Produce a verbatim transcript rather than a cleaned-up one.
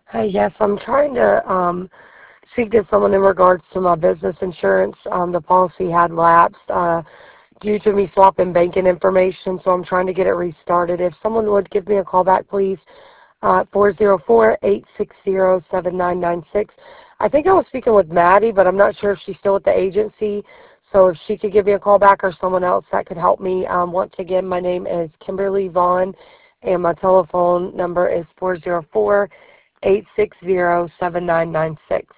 Hi, yes, I'm trying to um, speak to someone in regards to my business insurance. Um, the policy had lapsed uh, due to me swapping banking information, so I'm trying to get it restarted. If someone would give me a call back, please, uh, four oh four, eight six zero, seven nine nine six. I think I was speaking with Maddie, but I'm not sure if she's still with the agency. So if she could give me a call back or someone else that could help me. Um, once again, my name is Kimberly Vaughn, and my telephone number is four oh four, eight six zero, seven nine nine six.